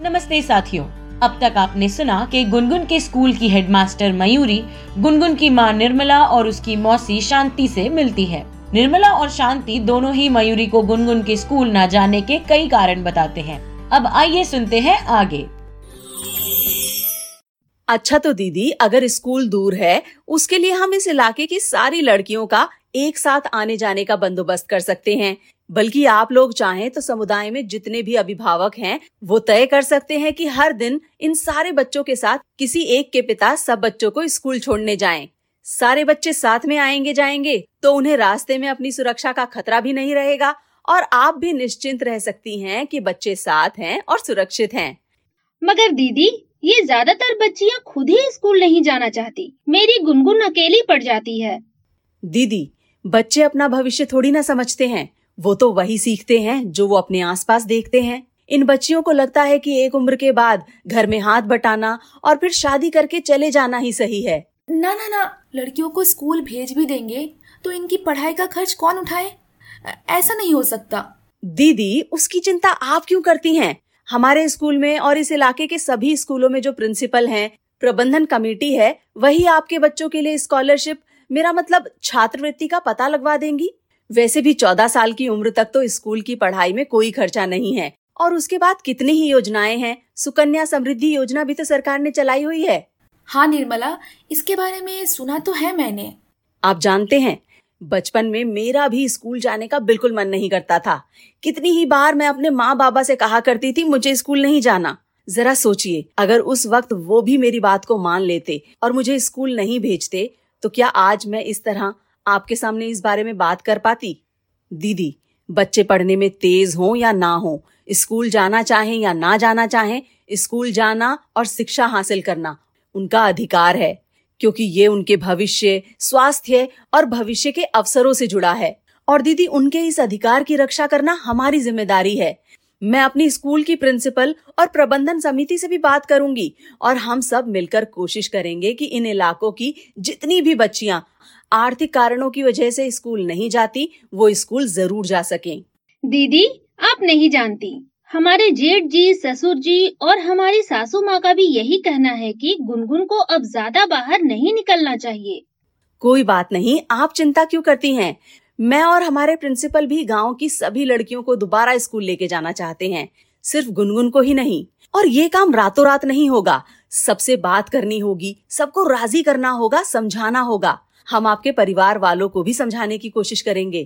नमस्ते साथियों, अब तक आपने सुना कि गुनगुन के स्कूल की हेडमास्टर मयूरी गुनगुन की मां निर्मला और उसकी मौसी शांति से मिलती है। निर्मला और शांति दोनों ही मयूरी को गुनगुन के स्कूल न जाने के कई कारण बताते हैं। अब आइए सुनते हैं आगे। अच्छा तो दीदी, अगर स्कूल दूर है उसके लिए हम इस इलाके की सारी लड़कियों का एक साथ आने जाने का बंदोबस्त कर सकते हैं। बल्कि आप लोग चाहें तो समुदाय में जितने भी अभिभावक हैं वो तय कर सकते हैं कि हर दिन इन सारे बच्चों के साथ किसी एक के पिता सब बच्चों को स्कूल छोड़ने जाएं। सारे बच्चे साथ में आएंगे जाएंगे तो उन्हें रास्ते में अपनी सुरक्षा का खतरा भी नहीं रहेगा और आप भी निश्चिंत रह सकती हैं कि बच्चे साथ हैं और सुरक्षित हैं। मगर दीदी, ये ज्यादातर बच्चियां खुद ही स्कूल नहीं जाना चाहती। मेरी गुनगुन अकेली पड़ जाती है। दीदी, बच्चे अपना भविष्य थोड़ी ना समझते हैं, वो तो वही सीखते हैं जो वो अपने आसपास देखते हैं। इन बच्चियों को लगता है कि एक उम्र के बाद घर में हाथ बटाना और फिर शादी करके चले जाना ही सही है। ना ना ना, लड़कियों को स्कूल भेज भी देंगे तो इनकी पढ़ाई का खर्च कौन उठाए? ऐसा नहीं हो सकता। दीदी, उसकी चिंता आप क्यों करती हैं? हमारे स्कूल में और इस इलाके के सभी स्कूलों में जो प्रिंसिपल हैं, प्रबंधन कमेटी है, वही आपके बच्चों के लिए स्कॉलरशिप, मेरा मतलब छात्रवृत्ति का पता लगवा देंगी। वैसे भी 14 साल की उम्र तक तो स्कूल की पढ़ाई में कोई खर्चा नहीं है और उसके बाद कितनी ही योजनाएं हैं। सुकन्या समृद्धि योजना भी तो सरकार ने चलाई हुई है। हाँ निर्मला, इसके बारे में सुना तो है मैंने। आप जानते हैं, बचपन में मेरा भी स्कूल जाने का बिल्कुल मन नहीं करता था। कितनी ही बार मैं अपने माँ बाबा से कहा करती थी मुझे स्कूल नहीं जाना। जरा सोचिए, अगर उस वक्त वो भी मेरी बात को मान लेते और मुझे स्कूल नहीं भेजते तो क्या आज मैं इस तरह आपके सामने इस बारे में बात कर पाती? दीदी, बच्चे पढ़ने में तेज हों या ना हो, स्कूल जाना चाहें या ना जाना चाहें, स्कूल जाना और शिक्षा हासिल करना उनका अधिकार है, क्योंकि ये उनके भविष्य, स्वास्थ्य और भविष्य के अवसरों से जुड़ा है। और दीदी, उनके इस अधिकार की रक्षा करना हमारी जिम्मेदारी है। मैं अपनी स्कूल की प्रिंसिपल और प्रबंधन समिति से भी बात करूंगी और हम सब मिलकर कोशिश करेंगे कि इन इलाकों की जितनी भी बच्चियां आर्थिक कारणों की वजह से स्कूल नहीं जाती, वो स्कूल जरूर जा सकें। दीदी, आप नहीं जानती, हमारे जेठ जी, ससुर जी और हमारी सासू माँ का भी यही कहना है कि गुनगुन को अब ज्यादा बाहर नहीं निकलना चाहिए। कोई बात नहीं, आप चिंता क्यों करती हैं? मैं और हमारे प्रिंसिपल भी गांव की सभी लड़कियों को दोबारा स्कूल लेके जाना चाहते हैं, सिर्फ गुनगुन को ही नहीं। और ये काम रातों रात नहीं होगा, सबसे बात करनी होगी, सबको राजी करना होगा, समझाना होगा। हम आपके परिवार वालों को भी समझाने की कोशिश करेंगे।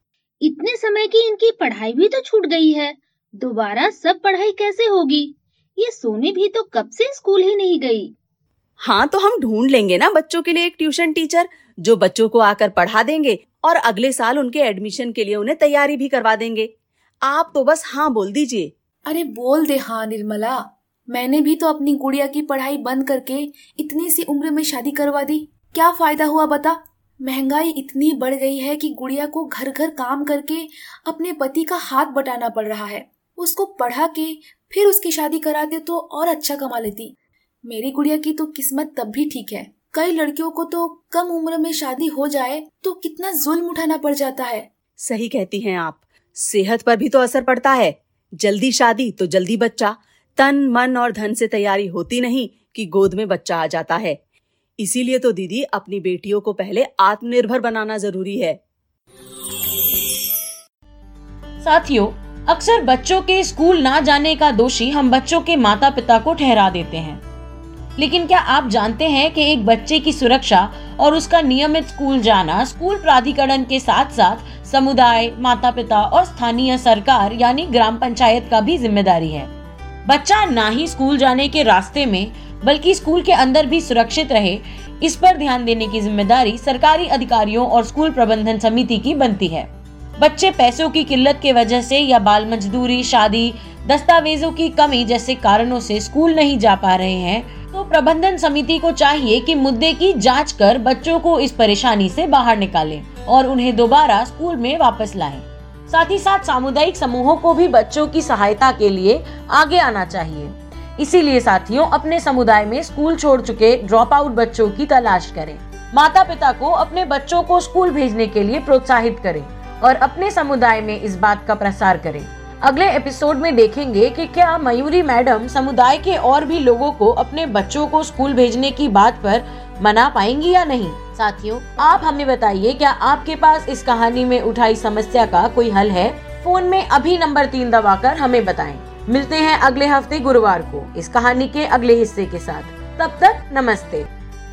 इतने समय की इनकी पढ़ाई भी तो छूट गई है, दोबारा सब पढ़ाई कैसे होगी? ये सोनी भी तो कब से स्कूल ही नहीं गई। हाँ, तो हम ढूंढ लेंगे ना बच्चों के लिए एक ट्यूशन टीचर जो बच्चों को आकर पढ़ा देंगे और अगले साल उनके एडमिशन के लिए उन्हें तैयारी भी करवा देंगे। आप तो बस हाँ बोल दीजिए। अरे बोल दे हाँ निर्मला, मैंने भी तो अपनी गुड़िया की पढ़ाई बंद करके इतनी सी उम्र में शादी करवा दी। क्या फायदा हुआ बता? महंगाई इतनी बढ़ गई है कि गुड़िया को घर घर काम करके अपने पति का हाथ बटाना पड़ रहा है। उसको पढ़ा के फिर उसकी शादी कराते तो और अच्छा कमा लेती। मेरी गुड़िया की तो किस्मत तब भी ठीक है। कई लड़कियों को तो कम उम्र में शादी हो जाए तो कितना जुल्म उठाना पड़ जाता है। सही कहती हैं आप, सेहत पर भी तो असर पड़ता है। जल्दी शादी तो जल्दी बच्चा, तन मन और धन से तैयारी होती नहीं कि गोद में बच्चा आ जाता है। इसीलिए तो दीदी, अपनी बेटियों को पहले आत्मनिर्भर बनाना जरूरी है। साथियों, अक्सर बच्चों के स्कूल ना जाने का दोषी हम बच्चों के माता पिता को ठहरा देते हैं, लेकिन क्या आप जानते हैं कि एक बच्चे की सुरक्षा और उसका नियमित स्कूल जाना स्कूल प्राधिकरण के साथ साथ समुदाय, माता पिता और स्थानीय सरकार यानी ग्राम पंचायत का भी जिम्मेदारी है। बच्चा ना ही स्कूल जाने के रास्ते में बल्कि स्कूल के अंदर भी सुरक्षित रहे, इस पर ध्यान देने की जिम्मेदारी सरकारी अधिकारियों और स्कूल प्रबंधन समिति की बनती है। बच्चे पैसों की किल्लत के वजह से या बाल मजदूरी, शादी, दस्तावेजों की कमी जैसे कारणों से स्कूल नहीं जा पा रहे हैं, तो प्रबंधन समिति को चाहिए कि मुद्दे की जांच कर बच्चों को इस परेशानी से बाहर निकालें और उन्हें दोबारा स्कूल में वापस लाएं। साथ ही साथ सामुदायिक समूहों को भी बच्चों की सहायता के लिए आगे आना चाहिए। इसीलिए साथियों, अपने समुदाय में स्कूल छोड़ चुके ड्रॉप आउट बच्चों की तलाश करें। माता पिता को अपने बच्चों को स्कूल भेजने के लिए प्रोत्साहित करें और अपने समुदाय में इस बात का प्रसार करें। अगले एपिसोड में देखेंगे कि क्या मयूरी मैडम समुदाय के और भी लोगों को अपने बच्चों को स्कूल भेजने की बात पर मना पाएंगी या नहीं। साथियों, आप हमें बताइए, क्या आपके पास इस कहानी में उठाई समस्या का कोई हल है? फोन में अभी नंबर 3 दबाकर हमें बताएं। मिलते हैं अगले हफ्ते गुरुवार को इस कहानी के अगले हिस्से के साथ। तब तक नमस्ते।